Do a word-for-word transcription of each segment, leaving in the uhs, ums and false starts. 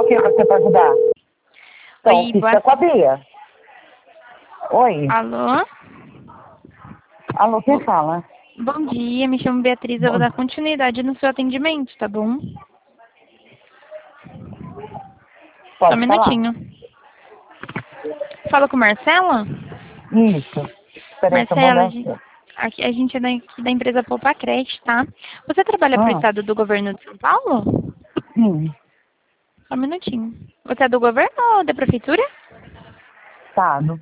que você pode ajudar? Então, Oi, fica boa... com a Bia. Oi. Alô? Alô, quem fala? Bom dia, me chamo Beatriz, eu vou Bom, dar continuidade no seu atendimento, tá bom? Só um pode falar? minutinho. Fala com Marcela? Isso. Espera aí que eu vou Marcela, a olhar gente, aqui. aqui, a gente é da, aqui da empresa Poupa Crédito, tá? Você trabalha para o Ah, estado do governo de São Paulo? sim. Só um minutinho. Você é do governo ou da prefeitura? Estado.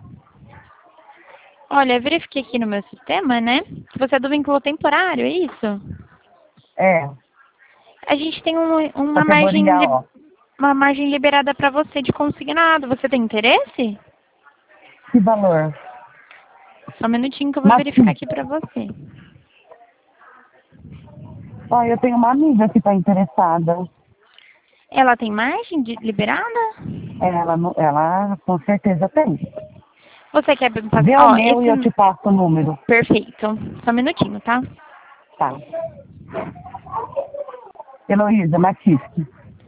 Olha, eu verifiquei aqui no meu sistema, né? Que você é do vínculo temporário, é isso? É. A gente tem um, uma margem Categoria li- O. uma margem liberada para você de consignado. Você tem interesse? Que valor? Só um minutinho que eu vou Mas verificar sim. aqui para você. Ó, eu tenho uma amiga que está interessada. Ela tem margem de liberada? Ela, não- ela com certeza tem. Você quer me passar? Vê o Ó, meu e eu esse... te passo o número. Perfeito. Só um minutinho, tá? Tá. Heloísa Matisque.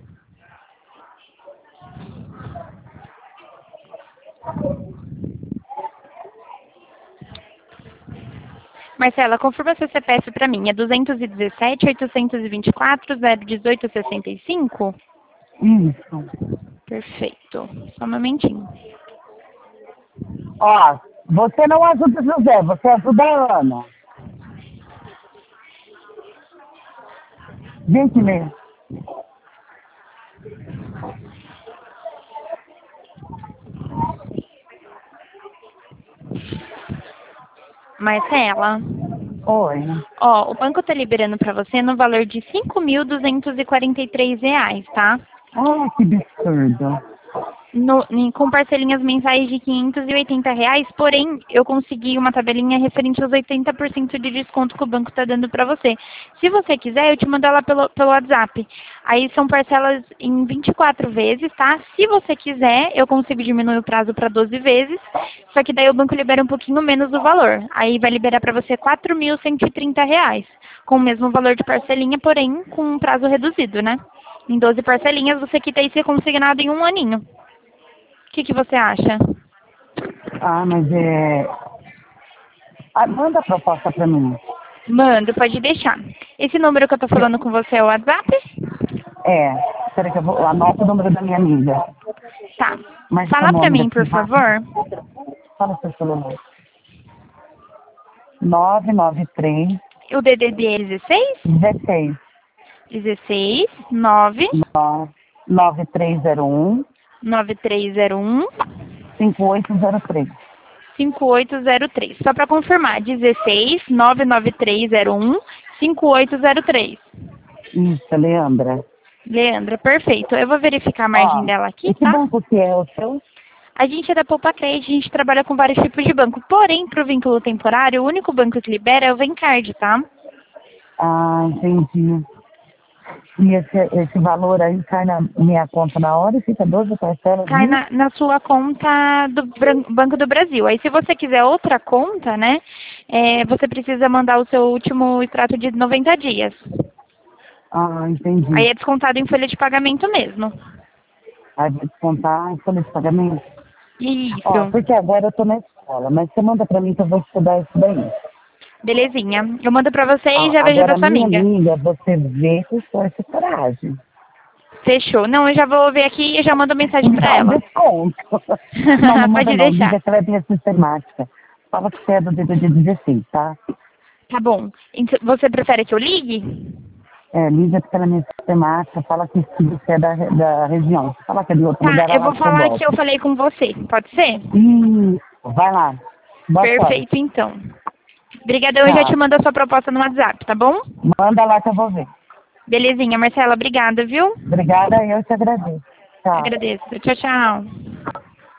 Marcela, confirma seu C P F para mim. É duzentos e dezessete, oitocentos e vinte e quatro, zero dezoito, sessenta e cinco? Isso. Perfeito. Só um momentinho. Ó, você não ajuda o José, você ajuda a Ana. Gente, mesmo. Marcela, Oi. ó, o banco tá liberando para você no valor de cinco mil duzentos e quarenta e três reais, tá? Ah, que absurdo. No, em- com parcelinhas mensais de quinhentos e oitenta reais, porém, eu consegui uma tabelinha referente aos oitenta por cento de desconto que o banco está dando para você. Se você quiser, eu te mando ela pelo, pelo WhatsApp. Aí são parcelas em vinte e quatro vezes, tá? Se você quiser, eu consigo diminuir o prazo para doze vezes, só que daí o banco libera um pouquinho menos o valor. Aí vai liberar para você quatro mil cento e trinta reais, com o mesmo valor de parcelinha, porém com um prazo reduzido, né? Em doze parcelinhas, você quita aí ser consignado em um aninho. O que, que você acha? Ah, mas é... Ah, manda a proposta pra mim. Mando, pode deixar. Esse número que eu tô falando com você é o WhatsApp? É, espera que eu vou... Anota o número da minha amiga. Tá. Mas seu Fala pra nome mim, aqui, por rápido. favor. Fala seu celular. nove nove três, O D D D é dezesseis? dezesseis, dezesseis, nove, nove três zero um, nove três zero um, cinco oito zero três. cinco oito zero três. Só pra confirmar, dezesseis, nove nove três zero um, cinco oito zero três. Isso, Leandra. Leandra, perfeito. Eu vou verificar a margem Ó, dela aqui, e que tá? banco que é o seu? A gente é da Poupa Crédito, a gente trabalha com vários tipos de banco. Porém, para o vínculo temporário, o único banco que libera é o Vencard, tá? Ah, entendi. E esse, esse valor aí cai na minha conta na hora e fica doze parcelas Cai mil? na, na sua conta do Bran- Banco do Brasil. Aí, se você quiser outra conta, né, é, você precisa mandar o seu último extrato de noventa dias. Ah, entendi. Aí é descontado em folha de pagamento mesmo. Aí vai descontar em folha de pagamento. Ó, Isso. porque agora eu tô na escola, mas você manda pra mim que eu vou estudar isso daí. Belezinha. Eu mando pra você e Ah, já vejo da agora, sua minha amiga. amiga, você vê com força e coragem. Fechou. Não, eu já vou ver aqui e já mando mensagem Me pra dá um ela. desconto. Não, não manda Pode não. deixar. Liga que ela é minha sistemática. Fala que você é do D D D dezesseis, tá? Tá bom. Então, você prefere que eu ligue? É, liga pela minha sistemática, fala que você é da, da região. Fala que é de outro Tá, lugar, eu ela vou acha que eu falar que eu gosto. falei com você. Pode ser? Isso, vai lá. Boa sorte. Perfeito, então. Obrigadão, eu já te Tchau. mando a sua proposta no WhatsApp, tá bom? Manda lá que eu vou ver. Belezinha, Marcela, obrigada, viu? Obrigada, eu te agradeço. Tchau. Agradeço. Tchau, tchau.